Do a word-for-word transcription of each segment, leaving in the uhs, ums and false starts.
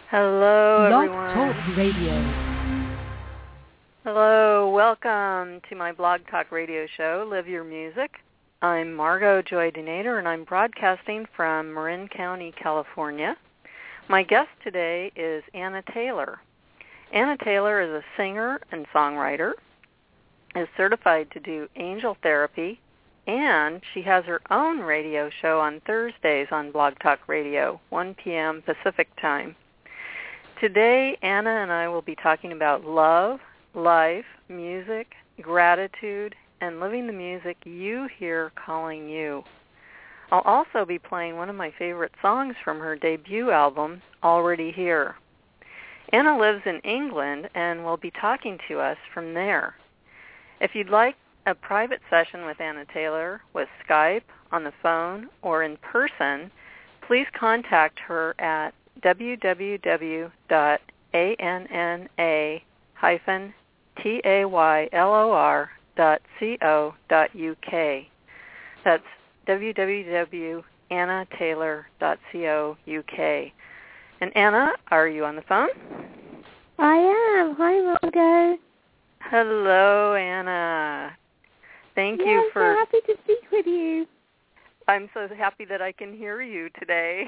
Hello, Blog everyone. Talk Radio. Hello, welcome to my Blog Talk Radio show, Live Your Music. I'm Margot Joy Denader, and I'm broadcasting from Marin County, California. My guest today is Anna Taylor. Anna Taylor is a singer and songwriter, is certified to do angel therapy, and she has her own radio show on Thursdays on Blog Talk Radio, one p.m. Pacific Time. Today, Anna and I will be talking about love, life, music, gratitude, and living the music you hear calling you. I'll also be playing one of my favorite songs from her debut album, Already Here. Anna lives in England and will be talking to us from there. If you'd like a private session with Anna Taylor with Skype, on the phone, or in person, please contact her at w w w dot anna dash taylor dot co dot u k. That's w w w dot anna taylor dot co dot u k. And Anna, are you on the phone? I am. Hi, Margot. Hello, Anna. Thank yeah, you for... I'm so happy to speak with you. I'm so happy that I can hear you today.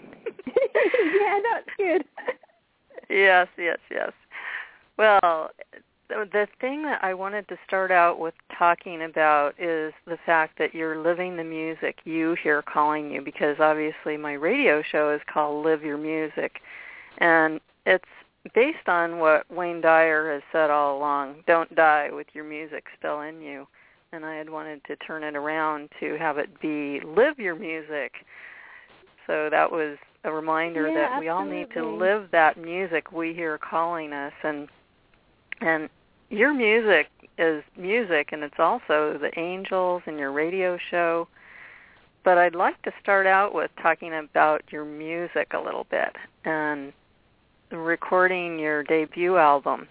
Yeah, that's good. Yes, yes, yes. Well, the thing that I wanted to start out with talking about is the fact that you're living the music you hear calling you, because obviously my radio show is called Live Your Music, and it's based on what Wayne Dyer has said all along, don't die with your music still in you. And I had wanted to turn it around to have it be live your music. So that was a reminder yeah, that we all need to live that music we hear calling us. And and your music is music, and it's also the angels and your radio show. But I'd like to start out with talking about your music a little bit and recording your debut album.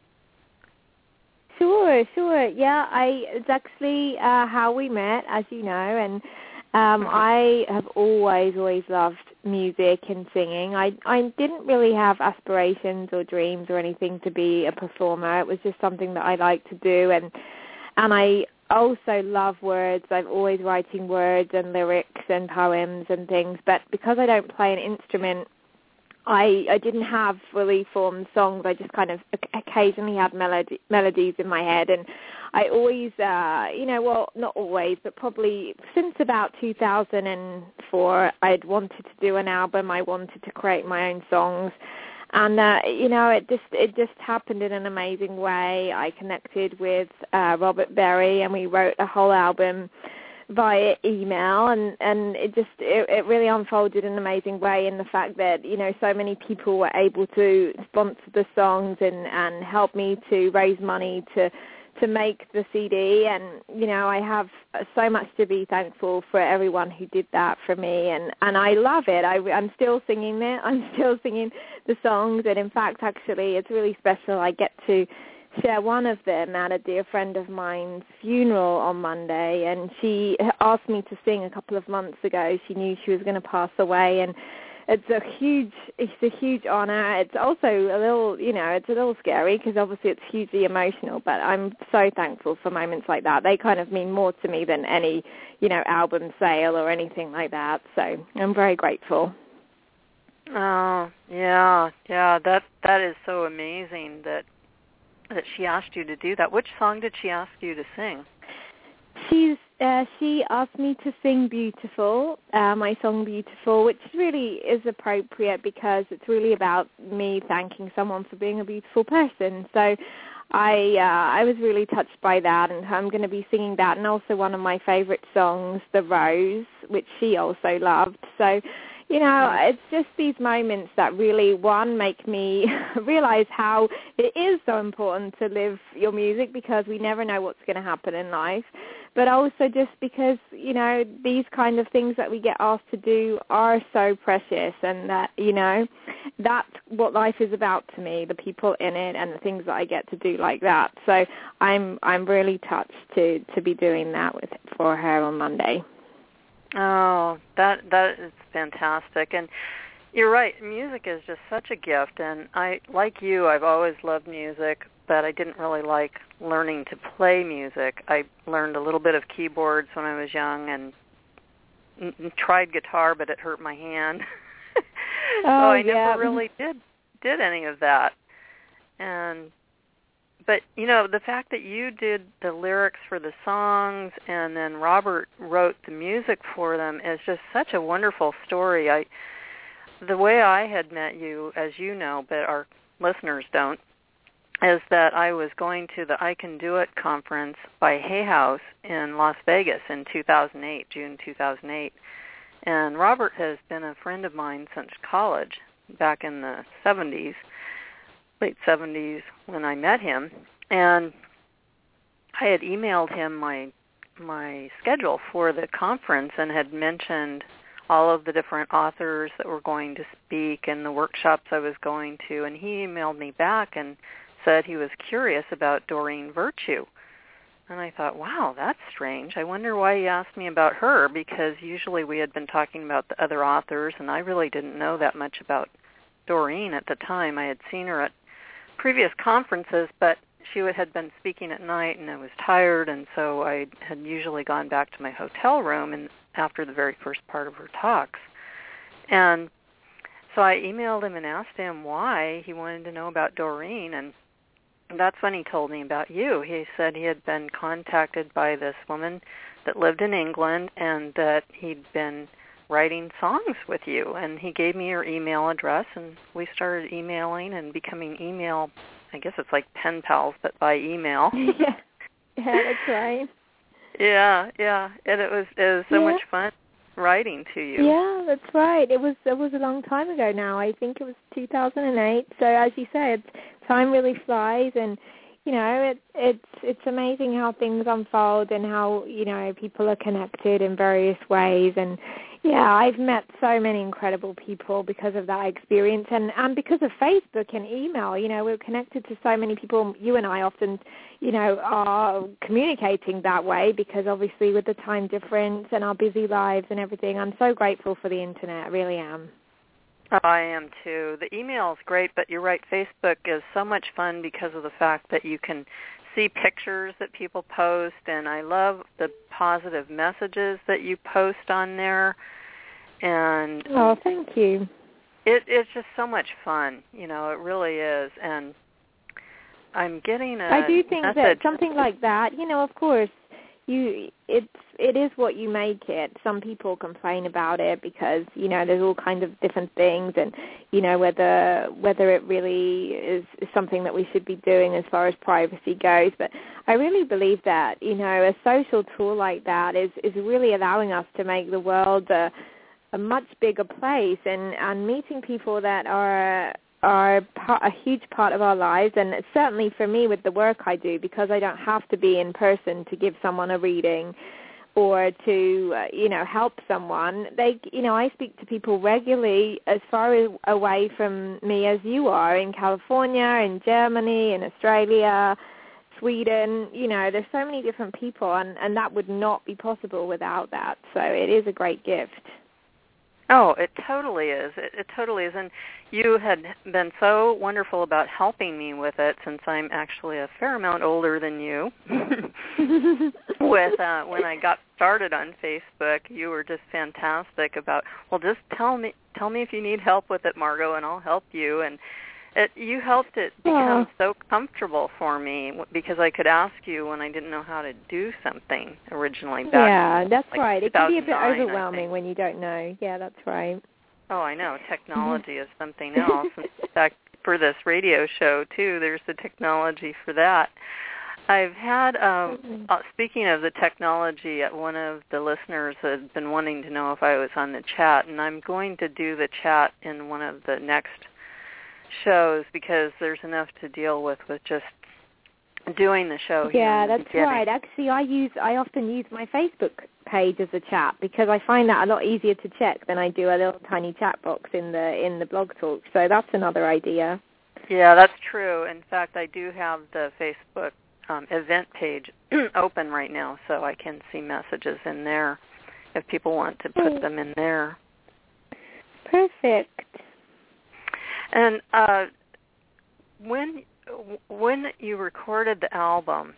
Sure, sure. Yeah, I it's actually uh, how we met, as you know, and um, I have always, always loved music and singing. I I didn't really have aspirations or dreams or anything to be a performer. It was just something that I liked to do, and and I also love words. I'm always writing words and lyrics and poems and things, but because I don't play an instrument, I, I didn't have fully formed songs. I just kind of occasionally had melody, melodies in my head. And I always, uh, you know, well, not always, but probably since about two thousand four, I'd wanted to do an album. I wanted to create my own songs. And, uh, you know, it just it just happened in an amazing way. I connected with uh, Robert Berry, and we wrote a whole album via email, and, and it just it, it really unfolded in an amazing way in the fact that, you know, so many people were able to sponsor the songs and, and help me to raise money to to make the C D. And, you know, I have so much to be thankful for everyone who did that for me, and, and I love it. I, I'm still singing it. I'm still singing the songs, and in fact, actually, it's really special. I get to share one of them at a dear friend of mine's funeral on Monday, and she asked me to sing a couple of months ago. She knew she was going to pass away, and it's a huge, it's a huge honor. It's also a little, you know, it's a little scary because obviously it's hugely emotional, but I'm so thankful for moments like that. They kind of mean more to me than any, you know, album sale or anything like that. So I'm very grateful. Oh, yeah, yeah, that that is so amazing that that she asked you to do that. Which song did she ask you to sing? She's uh, she asked me to sing Beautiful, uh, my song Beautiful, which really is appropriate because it's really about me thanking someone for being a beautiful person. So I uh, I was really touched by that, and I'm going to be singing that, and also one of my favorite songs, The Rose, which she also loved. So, you know, it's just these moments that really, one, make me realize how it is so important to live your music, because we never know what's going to happen in life. But also just because, you know, these kind of things that we get asked to do are so precious, and that, you know, that's what life is about to me, the people in it and the things that I get to do like that. So I'm I'm really touched to, to be doing that with for her on Monday. Oh, that that is fantastic. And You're right. Music is just such a gift, and I, like you, I've always loved music, but I didn't really like learning to play music. I learned a little bit of keyboards when I was young, and n- tried guitar, but it hurt my hand. Oh, so I yeah. never really did did any of that. And but you know, the fact that you did the lyrics for the songs and then Robert wrote the music for them is just such a wonderful story. I the way I had met you, as you know, but our listeners don't, is that I was going to the I Can Do It conference by Hay House in Las Vegas in two thousand eight, June two thousand eight. And Robert has been a friend of mine since college, back in the seventies, late seventies when I met him. And I had emailed him my my schedule for the conference and had mentioned all of the different authors that were going to speak and the workshops I was going to. And he emailed me back and said he was curious about Doreen Virtue. And I thought, wow, that's strange. I wonder why he asked me about her, because usually we had been talking about the other authors, and I really didn't know that much about Doreen at the time. I had seen her at previous conferences, but she had been speaking at night, and I was tired, and so I had usually gone back to my hotel room and after the very first part of her talks. And so I emailed him and asked him why he wanted to know about Doreen, and that's when he told me about you. He said he had been contacted by this woman that lived in England and that he'd been writing songs with you. And he gave me your email address, and we started emailing and becoming email, I guess it's like pen pals, but by email. Yeah, yeah, that's right. Yeah, yeah, and it was it was so yeah. much fun writing to you. Yeah, that's right. It was it was a long time ago now. I think it was two thousand eight. So as you said, time really flies, and you know, it, it's it's amazing how things unfold and how, you know, people are connected in various ways. And yeah, I've met so many incredible people because of that experience, and, and because of Facebook and email. You know, we're connected to so many people. You and I often, you know, are communicating that way because obviously with the time difference and our busy lives and everything, I'm so grateful for the internet. I really am. Oh, I am too. The email is great, but you're right, Facebook is so much fun because of the fact that you can see pictures that people post, and I love the positive messages that you post on there. And oh, thank you. It, it's just so much fun, you know, it really is. And I'm getting a I do think message. that something like that, you know, of course, you it's it is what you make it. Some people complain about it because, you know, there's all kinds of different things, and, you know, whether whether it really is, is something that we should be doing as far as privacy goes. But I really believe that, you know, a social tool like that is, is really allowing us to make the world a, a much bigger place, and, and meeting people that are are part, a huge part of our lives. And certainly for me with the work I do, because I don't have to be in person to give someone a reading or to, uh, you know, help someone. They, you know, I speak to people regularly as far as, away from me as you are, in California, in Germany, in Australia, Sweden. You know, there's so many different people, and, and that would not be possible without that. So it is a great gift. Oh, it totally is. It, it totally is. And you had been so wonderful about helping me with it, since I'm actually a fair amount older than you. with uh, when I got started on Facebook, you were just fantastic about, well, just tell me tell me if you need help with it, Margot, and I'll help you. And it, you helped it become oh. so comfortable for me, because I could ask you when I didn't know how to do something originally. Back yeah, that's like right. It can be a bit overwhelming when you don't know. Yeah, that's right. Oh, I know. Technology is something else. In fact, for this radio show, too, there's the technology for that. I've had, um, mm-hmm. uh, speaking of the technology, one of the listeners had been wanting to know if I was on the chat, and I'm going to do the chat in one of the next shows, because there's enough to deal with with just doing the show here. Yeah, that's right. Actually, I use I often use my Facebook page as a chat, because I find that a lot easier to check than I do a little tiny chat box in the in the blog talk. So that's another idea. Yeah, that's true. In fact, I do have the Facebook um, event page open right now, so I can see messages in there if people want to put them in there. Perfect. And uh, when when you recorded the album,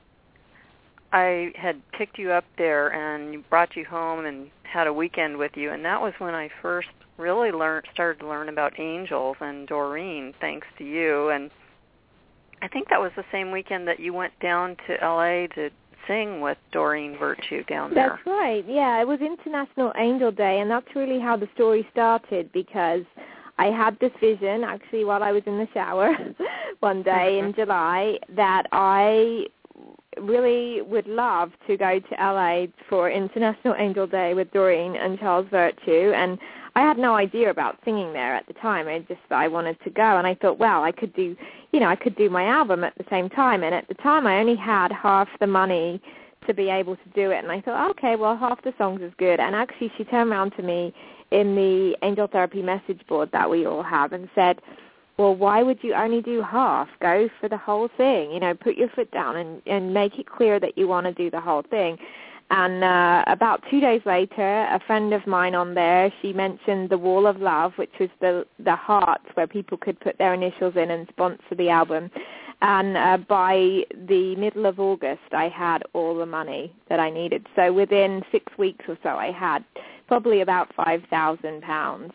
I had picked you up there and brought you home and had a weekend with you, and that was when I first really learned, started to learn about angels and Doreen, thanks to you. And I think that was the same weekend that you went down to L A to sing with Doreen Virtue down there. That's right. Yeah, it was International Angel Day, and that's really how the story started, because I had this vision, actually, while I was in the shower one day in July, that I really would love to go to L A for International Angel Day with Doreen and Charles Virtue, and I had no idea about singing there at the time. I just I wanted to go, and I thought, well, I could do, you know, I could do my album at the same time. And at the time, I only had half the money to be able to do it, and I thought, okay, well, half the songs is good. And actually, she turned around to me in the Angel Therapy message board that we all have and said, well, why would you only do half? Go for the whole thing. You know, put your foot down and, and make it clear that you want to do the whole thing. And uh, about two days later, a friend of mine on there, she mentioned the Wall of Love, which was the the heart where people could put their initials in and sponsor the album. And uh, by the middle of August, I had all the money that I needed. So within six weeks or so, I had probably about five thousand pounds.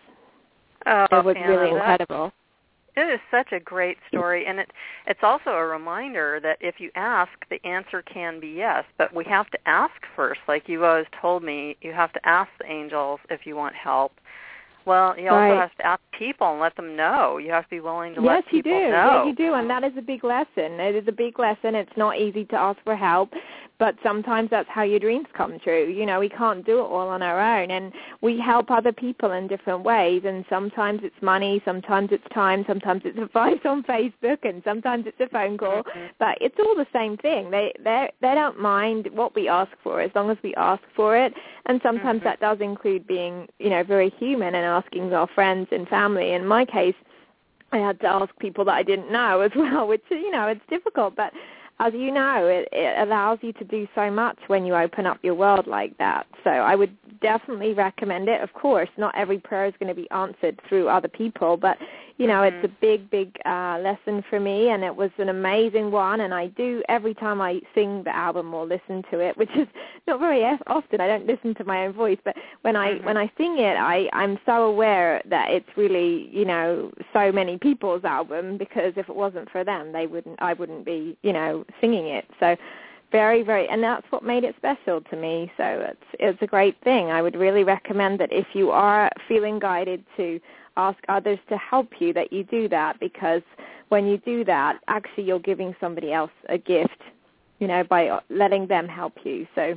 Oh, it was Anna, really that, incredible. It is such a great story, and it, it's also a reminder that if you ask, the answer can be yes, but we have to ask first. Like you always told me, you have to ask the angels if you want help. Well, you also right. have to ask people and let them know. You have to be willing to yes, let people you do. know. Yes, you do, and that is a big lesson. It is a big lesson. It's not easy to ask for help, but sometimes that's how your dreams come true. You know, we can't do it all on our own, and we help other people in different ways, and sometimes it's money, sometimes it's time, sometimes it's advice on Facebook, and sometimes it's a phone call, mm-hmm. but it's all the same thing. They they they don't mind what we ask for as long as we ask for it, and sometimes mm-hmm. that does include being, you know, very human and asking our friends and family. In my case, I had to ask people that I didn't know as well, which, you know, it's difficult, but as you know, it, it allows you to do so much when you open up your world like that. So I would definitely recommend it. Of course, not every prayer is going to be answered through other people, but, you know, mm-hmm. it's a big, big uh, lesson for me, and it was an amazing one, and I do every time I sing the album or listen to it, which is not very often. I don't listen to my own voice, but when I mm-hmm. when I sing it, I, I'm so aware that it's really, you know, so many people's album, because if it wasn't for them, they wouldn't, I wouldn't be, you know, singing it. So very, very, and that's what made it special to me. So it's it's a great thing. I would really recommend that if you are feeling guided to ask others to help you, that you do that, because when you do that, actually you're giving somebody else a gift, you know, by letting them help you. So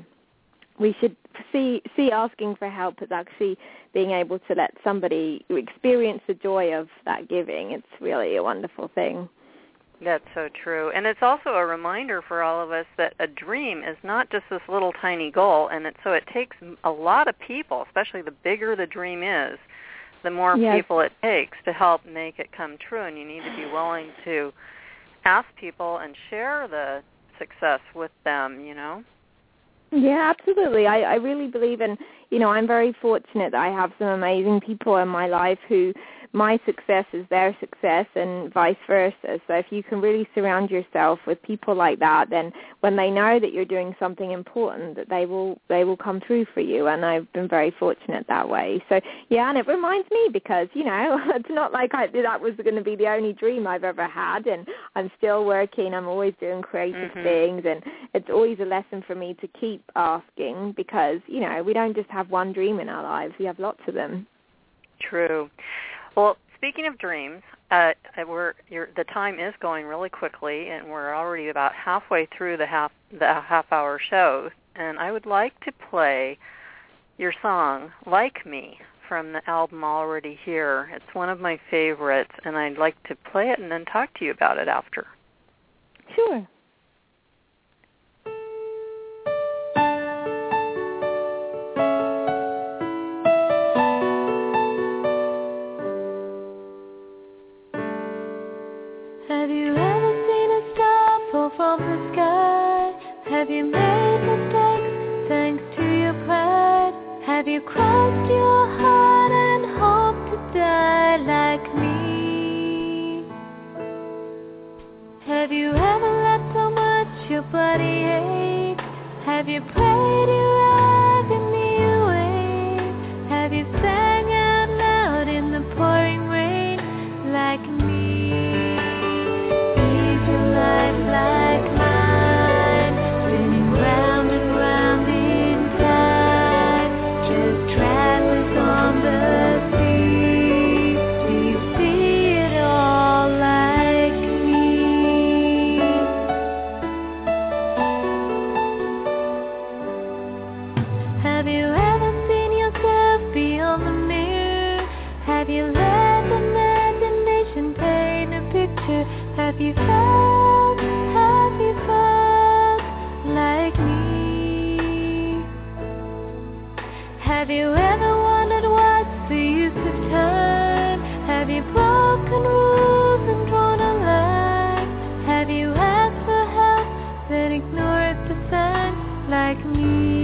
we should see see asking for help as actually being able to let somebody experience the joy of that giving. It's really a wonderful thing. That's so true. And it's also a reminder for all of us that a dream is not just this little tiny goal, and it, so it takes a lot of people, especially the bigger the dream is, the more yes. people it takes to help make it come true, and you need to be willing to ask people and share the success with them, you know? Yeah, absolutely. I, I really believe in, you know, I'm very fortunate that I have some amazing people in my life who my success is their success and vice versa. So if you can really surround yourself with people like that, then when they know that you're doing something important, that they will they will come through for you. And I've been very fortunate that way. So, yeah, and it reminds me because, you know, it's not like I, that was going to be the only dream I've ever had. And I'm still working. I'm always doing creative mm-hmm. things. And it's always a lesson for me to keep asking because, you know, we don't just have one dream in our lives. We have lots of them. True. Well, speaking of dreams, uh, we're you're, the time is going really quickly, and we're already about halfway through the half the half-hour show. And I would like to play your song "Like Me" from the album Already Here. It's one of my favorites, and I'd like to play it and then talk to you about it after. Sure. Have you ever seen a star fall from the sky? Have you made mistakes thanks to your pride? Have you crossed your heart and hoped to you felt, have you felt like me? Have you ever wondered what's the use of time? Have you broken rules and drawn a line? Have you asked for help, then ignored the signs like me?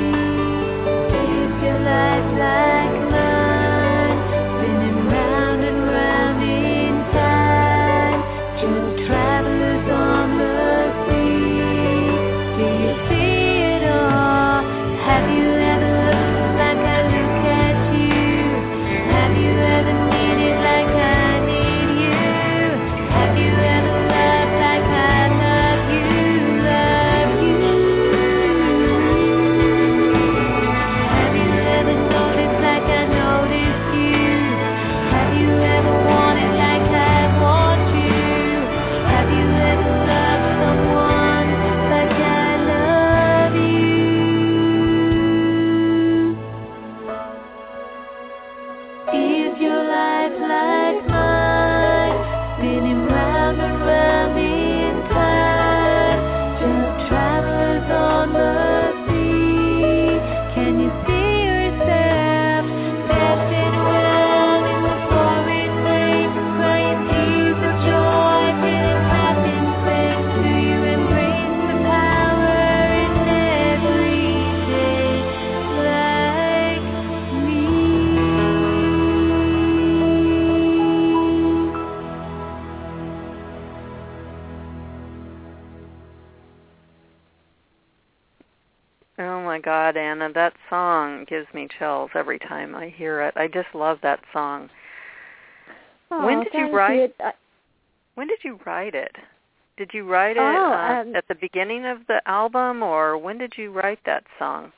Is your life like mine, spinning round and round in time? Two travelers on the sea, do you see it all? Have you ever looked like I look at you? Have you ever needed like I need you? Have you ever loved like I love you, love you? Have you ever noticed like I noticed you? Have you ever wanted like I want you? Have you ever loved someone like I love you? Is your life like mine, spinning round and round in time? Just travelers on the sea. Can you see yourself dancing around in the pouring rain, crying tears of joy, feeling happy and praying to you? Embrace the power in everything like me. Oh my God, Anna, that song gives me chills every time I hear it. I just love that song. Oh, When did you thank write- Uh, When did you write it? Did you write it Oh, uh, um, at the beginning of the album, or when did you write that song?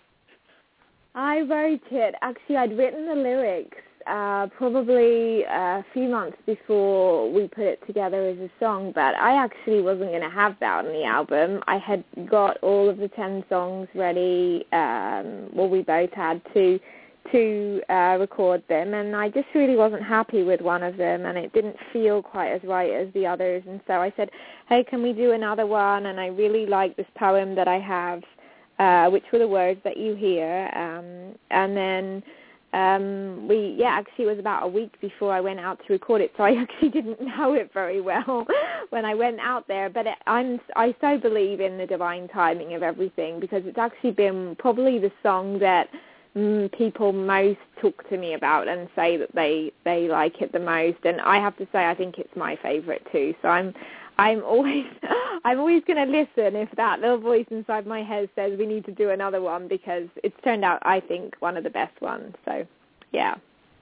I wrote it. Actually, I'd written the lyrics uh, probably a few months before we put it together as a song, but I actually wasn't going to have that on the album. I had got all of the ten songs ready. Um, well, we both had to to uh, record them, and I just really wasn't happy with one of them, and it didn't feel quite as right as the others, and so I said, hey, can we do another one? And I really like this poem that I have, uh, which were the words that you hear, um, and then um, we, yeah, actually it was about a week before I went out to record it, so I actually didn't know it very well when I went out there, but it, I'm, I so believe in the divine timing of everything, because it's actually been probably the song that mm, people most talk to me about and say that they, they like it the most, and I have to say I think it's my favorite too, so I'm I'm always I'm always going to listen if that little voice inside my head says we need to do another one, because it's turned out, I think, one of the best ones. So, yeah.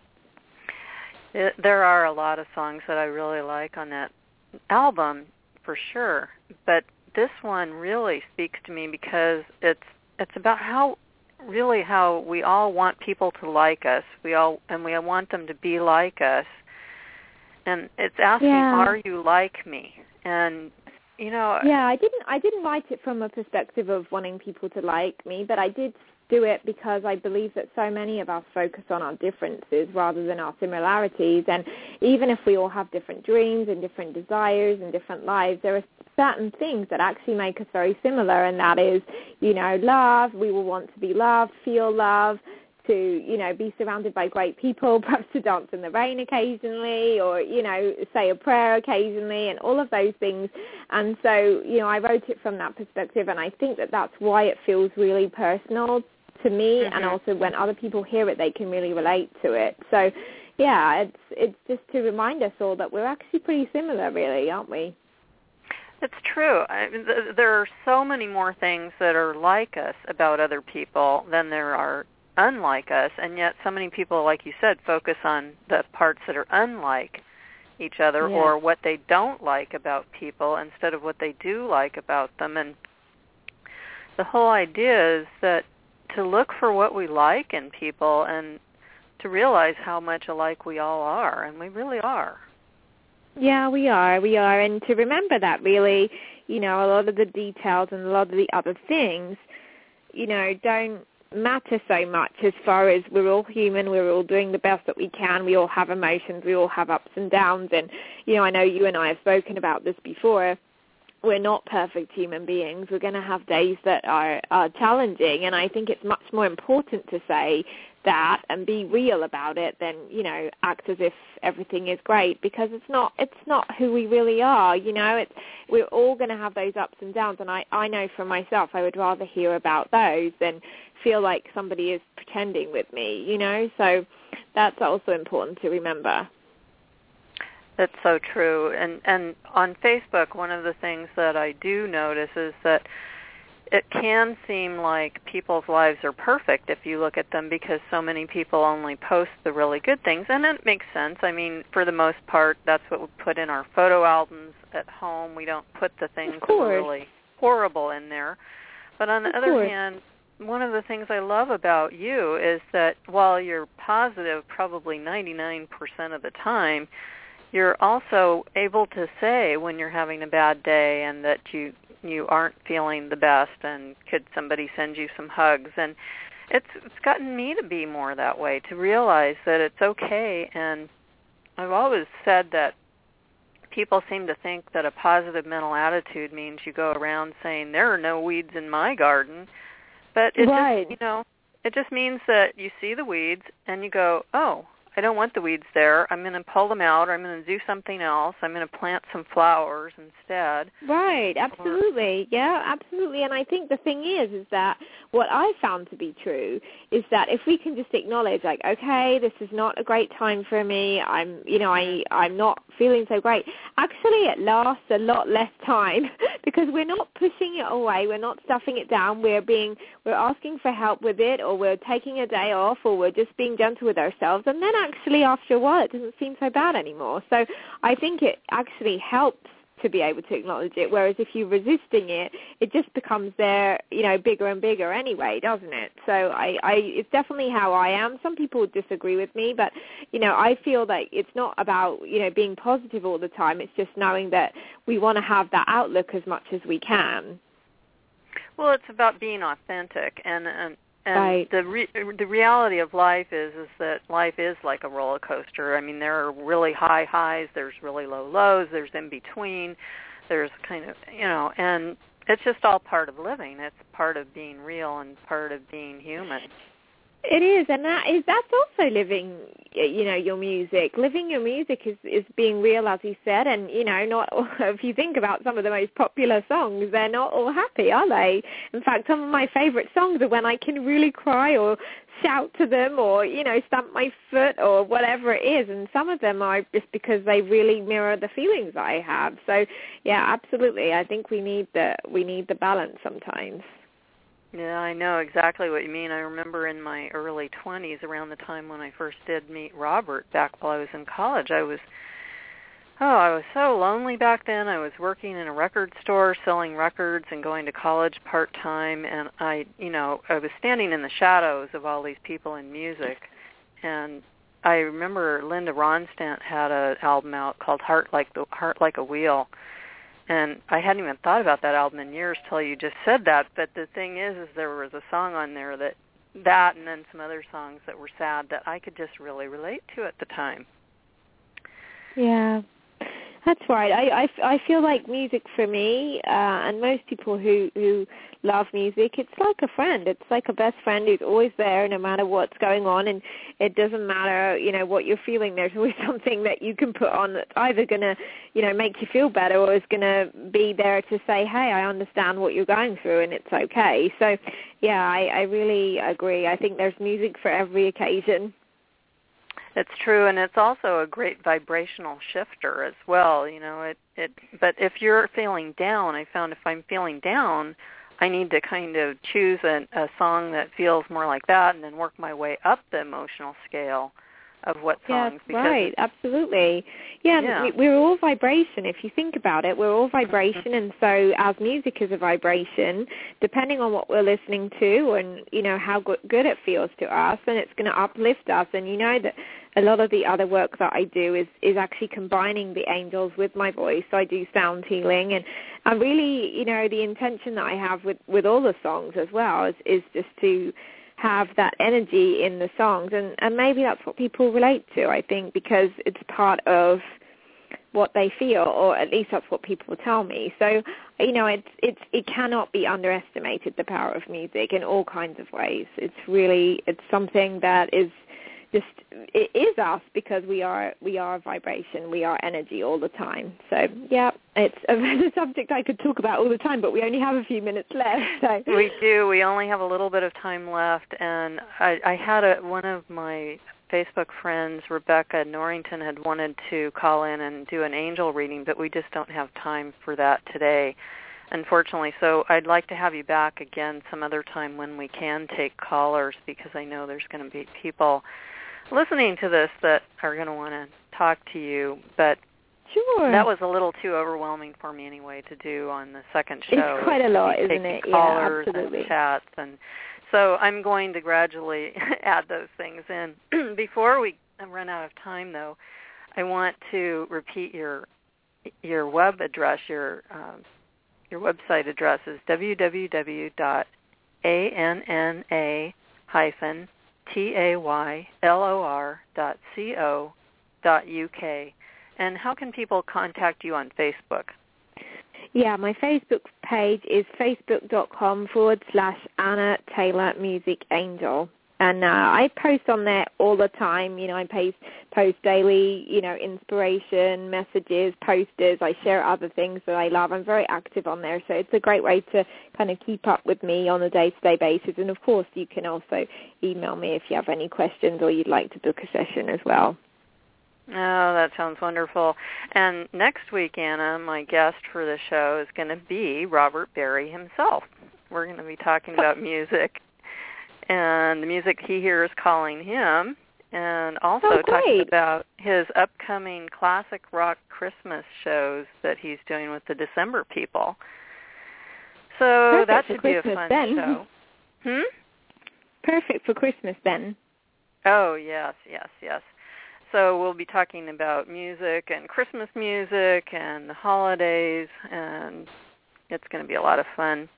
It, there are a lot of songs that I really like on that album, for sure. But this one really speaks to me because it's it's about how really how we all want people to like us. We all and we want them to be like us. And it's asking, Yeah. are you like me? And, you know... Yeah, I didn't I didn't write it from a perspective of wanting people to like me, but I did do it because I believe that so many of us focus on our differences rather than our similarities. And even if we all have different dreams and different desires and different lives, there are certain things that actually make us very similar, and that is, you know, love. We will want to be loved, feel love, to, you know, be surrounded by great people, perhaps to dance in the rain occasionally, or, you know, say a prayer occasionally, and all of those things. And so, you know, I wrote it from that perspective, and I think that that's why it feels really personal to me, mm-hmm. and also when other people hear it, they can really relate to it. So, yeah, it's it's just to remind us all that we're actually pretty similar, really, aren't we? It's true. I mean, th- there are so many more things that are like us about other people than there are unlike us, and yet so many people, like you said, focus on the parts that are unlike each other, yes. or what they don't like about people instead of what they do like about them. And the whole idea is that to look for what we like in people and to realize how much alike we all are, and we really are. Yeah, we are, we are, and to remember that really, you know, a lot of the details and a lot of the other things, you know, don't matter so much as far as we're all human, we're all doing the best that we can, we all have emotions, we all have ups and downs, and, you know, I know you and I have spoken about this before. We're not perfect human beings. We're going to have days that are, are challenging, and I think it's much more important to say that and be real about it than, you know, act as if everything is great, because it's not it's not who we really are. You know, it's we're all going to have those ups and downs, and I, I know for myself I would rather hear about those than feel like somebody is pretending with me, you know, so that's also important to remember. That's so true. And and on Facebook, one of the things that I do notice is that it can seem like people's lives are perfect if you look at them, because so many people only post the really good things, and it makes sense. I mean, for the most part, that's what we put in our photo albums at home. We don't put the things that are really horrible in there. But on the of other course. hand, one of the things I love about you is that while you're positive probably ninety-nine percent of the time, you're also able to say when you're having a bad day and that you you aren't feeling the best, and could somebody send you some hugs. And it's it's gotten me to be more that way, to realize that it's okay. And I've always said that people seem to think that a positive mental attitude means you go around saying there are no weeds in my garden, but it right. just, you know, it just means that you see the weeds and you go, oh, I don't want the weeds there. I'm going to pull them out, or I'm going to do something else. I'm going to plant some flowers instead. Right, absolutely. Yeah, absolutely. And I think the thing is, is that what I found to be true is that if we can just acknowledge, like, okay, this is not a great time for me. I'm, you know, I, I'm not feeling so great. Actually, it lasts a lot less time because we're not pushing it away. We're not stuffing it down. We're being, we're asking for help with it, or we're taking a day off, or we're just being gentle with ourselves. And then actually after a while it doesn't seem so bad anymore. So I think it actually helps to be able to acknowledge it, whereas if you're resisting it, it just becomes there, you know, bigger and bigger anyway, doesn't it? So I, I it's definitely how I am. Some people would disagree with me, but, you know, I feel that it's not about, you know, being positive all the time. It's just knowing that we want to have that outlook as much as we can. Well, it's about being authentic, and, and And right. the re- the reality of life is is that life is like a roller coaster. I mean, there are really high highs, there's really low lows, there's in between, there's kind of, you know, and it's just all part of living. It's part of being real and part of being human. It is, and that is that's also living, you know, your music. Living your music is, is being real, as you said, and, you know, not all, if you think about some of the most popular songs, they're not all happy, are they? In fact, some of my favorite songs are when I can really cry or shout to them, or, you know, stamp my foot or whatever it is, and some of them are just because they really mirror the feelings I have. So, yeah, absolutely. I think we need the we need the balance sometimes. Yeah, I know exactly what you mean. I remember in my early twenties, around the time when I first did meet Robert back while I was in college, I was, oh, I was so lonely back then. I was working in a record store selling records and going to college part-time, and I, you know, I was standing in the shadows of all these people in music. And I remember Linda Ronstadt had an album out called Heart Like the Heart Like a Wheel. And I hadn't even thought about that album in years till you just said that. But the thing is, is there was a song on there that, that and then some other songs that were sad that I could just really relate to at the time. Yeah, that's right. I, I, I feel like music for me, uh, and most people who, who love music, it's like a friend. It's like a best friend who's always there no matter what's going on, and it doesn't matter, you know, what you're feeling. There's always something that you can put on that's either going to, you know, make you feel better, or is going to be there to say, hey, I understand what you're going through and it's okay. So, yeah, I, I really agree. I think there's music for every occasion. It's true, and it's also a great vibrational shifter as well. You know, it, it. But if you're feeling down, I found if I'm feeling down, I need to kind of choose a, a song that feels more like that, and then work my way up the emotional scale of what songs. Yes, right, absolutely. Yeah, yeah. We, we're all vibration. If you think about it, we're all vibration, and so as music is a vibration, depending on what we're listening to and, you know, how good, good it feels to us, and it's going to uplift us. And you know that a lot of the other work that I do is, is actually combining the angels with my voice. So I do sound healing, and I really, you know, the intention that I have with, with all the songs as well is, is just to have that energy in the songs, and, and maybe that's what people relate to, I think, because it's part of what they feel, or at least that's what people tell me. So, you know, it's it's it cannot be underestimated, the power of music in all kinds of ways. It's really it's something that is just it is us, because we are we are vibration, we are energy all the time. So yeah, it's a, it's a subject I could talk about all the time, but we only have a few minutes left. So we do. We only have a little bit of time left, and I, I had a one of my Facebook friends, Rebecca Norrington, had wanted to call in and do an angel reading, but we just don't have time for that today, unfortunately. So I'd like to have you back again some other time when we can take callers, because I know there's going to be people listening to this that are going to want to talk to you. But sure, that was a little too overwhelming for me anyway to do on the second show. It's quite a lot, isn't it? Callers yeah, absolutely. And chats, and so I'm going to gradually add those things in. Before we run out of time, though, I want to repeat your your web address. Your um, your website address is w w w dot a n n a dash t a y l o r dot co dot u k. And how can people contact you on Facebook? Yeah, my Facebook page is facebook.com forward slash Anna Taylor Music Angel. And uh, I post on there all the time. You know, I post, post daily, you know, inspiration, messages, posters. I share other things that I love. I'm very active on there. So it's a great way to kind of keep up with me on a day-to-day basis. And, of course, you can also email me if you have any questions or you'd like to book a session as well. Oh, that sounds wonderful. And next week, Anna, my guest for the show is going to be Robert Berry himself. We're going to be talking about music and the music he hears calling him, and also oh, talking about his upcoming classic rock Christmas shows that he's doing with the December people. So Perfect that should for be Christmas, a fun then. show. Hmm? Perfect for Christmas then. Oh, yes, yes, yes. So we'll be talking about music and Christmas music and the holidays, and it's going to be a lot of fun.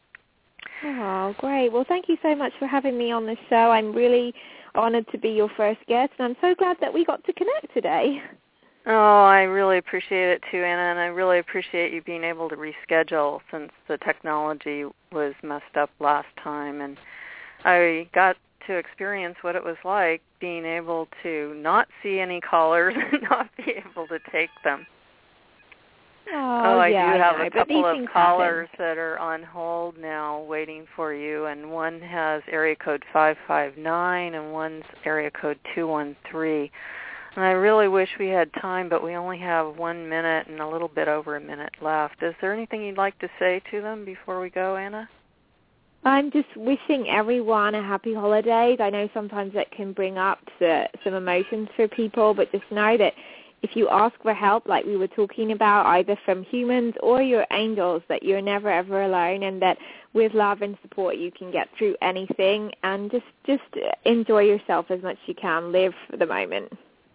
Oh, great. Well, thank you so much for having me on the show. I'm really honored to be your first guest, and I'm so glad that we got to connect today. Oh, I really appreciate it too, Anna, and I really appreciate you being able to reschedule since the technology was messed up last time, and I got to experience what it was like being able to not see any callers and not be able to take them. Oh, oh I yeah, do have I know, a couple of callers happen. that are on hold now waiting for you, and one has area code five five nine and one's area code two one three. And I really wish we had time, but we only have one minute and a little bit over a minute left. Is there anything you'd like to say to them before we go, Anna? I'm just wishing everyone a happy holidays. I know sometimes that can bring up the, some emotions for people, but just know that if you ask for help, like we were talking about, either from humans or your angels, that you're never, ever alone, and that with love and support you can get through anything, and just, just enjoy yourself as much as you can. Live for the moment.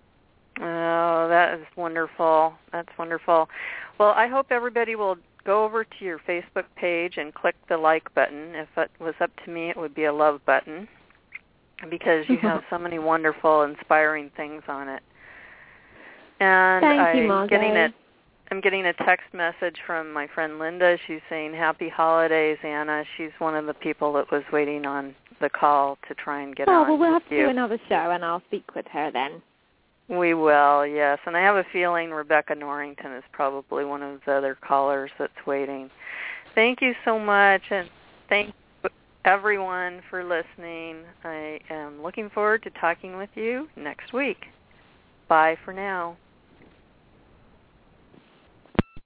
Oh, that is wonderful. That's wonderful. Well, I hope everybody will go over to your Facebook page and click the like button. If it was up to me, it would be a love button, because you have so many wonderful, inspiring things on it. And Thank I'm you, Margot. getting a, I'm getting a text message from my friend Linda. She's saying, "Happy holidays, Anna." She's one of the people that was waiting on the call to try and get oh, on well, we'll with have to you. do another show, and I'll speak with her then. We will, yes. And I have a feeling Rebecca Norrington is probably one of the other callers that's waiting. Thank you so much, and thank everyone for listening. I am looking forward to talking with you next week. Bye for now.